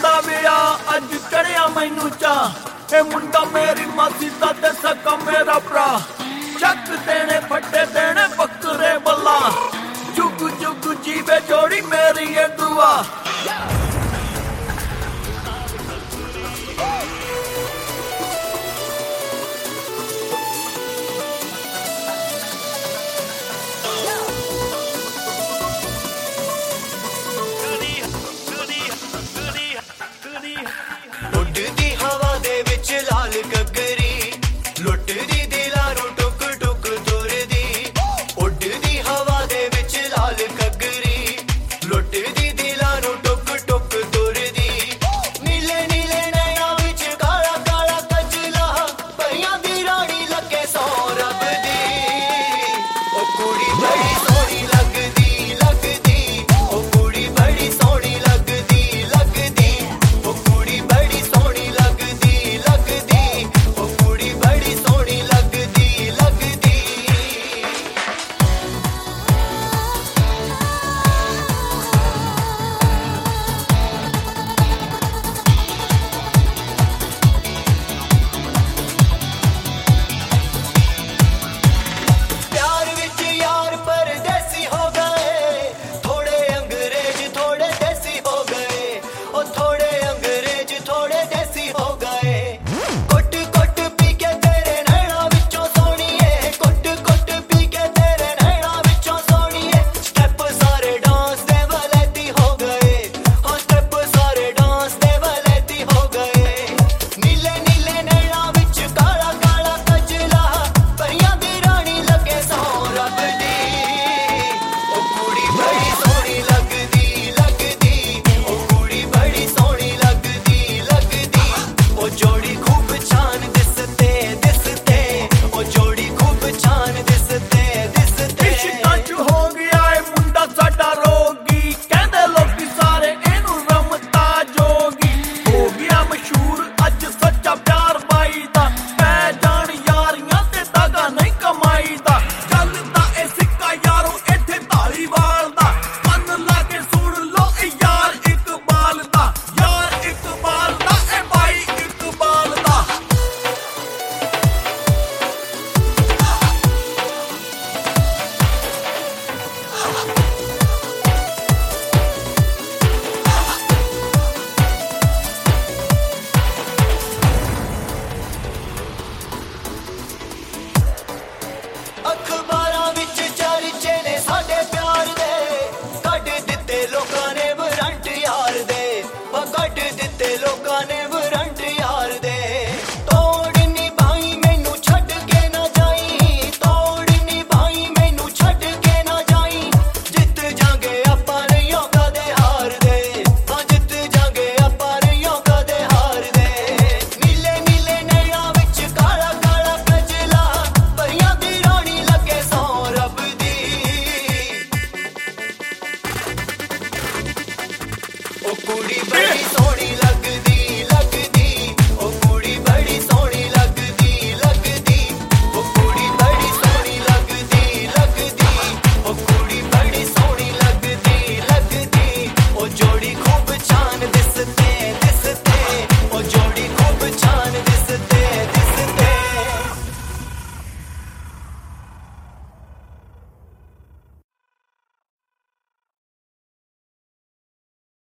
ਦਾ ਵਿਆਹ ਅੱਜ ਚੜਿਆ ਮੈਨੂੰ ਚਾਹ। ਇਹ ਮੁੰਡਾ ਮੇਰੀ ਮਾਸੀ ਦਾ ਤੇ ਸਕਾ ਮੇਰਾ ਭਰਾ। ਚੱਕ ਦੇਣੇ ਫੱਟੇ ਦੇਣੇ ਬੱਕਰੇ ਬੱਲਾ। ਜੁਗ ਜੁਗ ਜੀਵੇ ਜੋੜੀ ਮੇਰੀ ਇਹ ਦੁਆ। ਉੱਡਦੀ ਹਵਾ ਦੇ ਵਿੱਚ ਲਾਲ ਕੱਗਰੀ ਲੁੱਟਦੀ ਦਿਲਾਂ ਨੂੰ ਟੁਕ ਟੁਕ ਤੁਰਦੀ। ਉੱਡਦੀ ਹਵਾ ਦੇ ਵਿੱਚ ਲਾਲ ਕੱਗਰੀ ਲੁੱਟਦੀ ਦਿਲਾਂ ਨੂੰ ਟੁਕ ਟੁਕ ਤੁਰਦੀ। ਨੀਲੇ ਨੀਲੇ ਨੈਣਾਂ ਵਿੱਚ ਕਾਲਾ ਕਾਲਾ ਕਜਲਾ ਪਰੀਆਂ ਦੀ ਰਾਣੀ ਲੱਗੇ ਸੌ ਰੱਬ ਦੀ। ਉਹ ਕੁੜੀ ਬੜੀ ਸੋਹਣੀ ਲੱਗਦੀ ਲੱਗਦੀ। ਉਹ ਕੁੜੀ ਬੜੀ ਸੋਹਣੀ ਲੱਗਦੀ ਲੱਗਦੀ। ਉਹ ਕੁੜੀ ਬੜੀ ਸੋਹਣੀ ਲੱਗਦੀ ਲੱਗਦੀ। ਉਹ ਕੁੜੀ ਬੜੀ ਸੋਹਣੀ ਲੱਗਦੀ ਲੱਗਦੀ। प्यार विच यार परदेसी हो गए। थोड़े अंग्रेज थोड़े देसी हो गए। ओ थोड़े अंग्रेज थोड़े देसी हो गए। कुट कुट पी के तेरे नैना विचों सोहणीए। कुट कुट पी के तेरे नैना विचों सोहणीए। स्टेप सारे डांस दे वलैती हो गए। ओ स्टेप सारे डांस दे वलैती हो गए। नीले नीले नैना विच काला काला कजला परियां दी रानी लगे सौ रब दी। ओ कुड़ी बड़ी सोहनी लगदी लगदी। ओ कुड़ी बड़ी सोहनी लगदी लगदी। ओ जोड़ी खूब छान दिसते दिसते। ओ जोड़ी खूब छान दिसते दिसते। ਇਸ਼ਕਾਂ 'ਚ ਹੋ ਗਿਆ ਏ ਮੁੰਡਾ ਸਾਡਾ ਰੋਗੀ। ਕਹਿੰਦੇ ਲੋਕੀ ਸਾਰੇ ਇਹਨੂੰ ਰਮਤਾ ਜੋਗੀ। ਹੋ ਗਿਆ ਮਸ਼ਹੂਰ ਅੱਜ ਸੱਚਾ ਪਿਆਰ ਬਾਈ ਦਾ। ਪੈ ਜਾਣ ਯਾਰੀਆਂ ਤੇ ਦਾਗਾ ਨਹੀਂ ਕਮਾਈ ਦਾ। ਚੱਲਦਾ ਇਹ ਸਿੱਕਾ ਯਾਰੋ ਇੱਥੇ ਧਾਲੀਵਾਲ ਦਾ। ਕੰਨ ਲਾ ਕੇ ਸੁਣ ਲੋ ਇਹ ਯਾਰ ਇਕਬਾਲ ਦਾ। ਯਾਰ ਇਕਬਾਲ ਦਾ ਇਹ ਬਾਈ ਇਕਬਾਲ ਦਾ। ਅਖਬਾਰਾਂ ਵਿੱਚ ਚਰਚੇ ਨੇ ਸਾਡੇ ਪਿਆਰ ਦੇ। ਕੱਢ ਦਿੱਤੇ ਲੋਕਾਂ ਨੇ ਵਾਰੰਟ ਯਾਰ ਦੇ। ਉਹ ਕੱਢ ਦਿੱਤੇ ਲੋਕਾਂ ਨੇ ਵਾਰੰਟ ਯਾਰ ਦੇ। ਤੋੜ ਨੀ ਭਾਈ ਮੈਨੂੰ ਛੱਡ ਕੇ ਨਾ ਜਾਈ। ਤੋੜ ਨੀ ਭਾਈ ਮੈਨੂੰ ਛੱਡ ਕੇ ਨਾ ਜਾਈ। ਜਿੱਤ ਜਾਂਗੇ ਆਪਾਂ ਨਹੀਂ ਕਦੇ ਹਾਰਦੇ। ਹਾਂ ਜਿੱਤ ਜਾਂਗੇ ਆਪਾਂ ਨਹੀਂ ਕਦੇ ਹਾਰਦੇ। ਨੀਲੇ ਨੀਲੇ ਨੈਣਾਂ ਵਿੱਚ ਕਾਲਾ ਕਾਲਾ ਕਜਲਾ ਪਰੀਆਂ ਦੀ ਰਾਣੀ ਲੱਗੇ ਸੌ ਰੱਬ ਦੀ। ਉਹ ਕੁੜੀ ਬੜੀ ਸੋਹਣੀ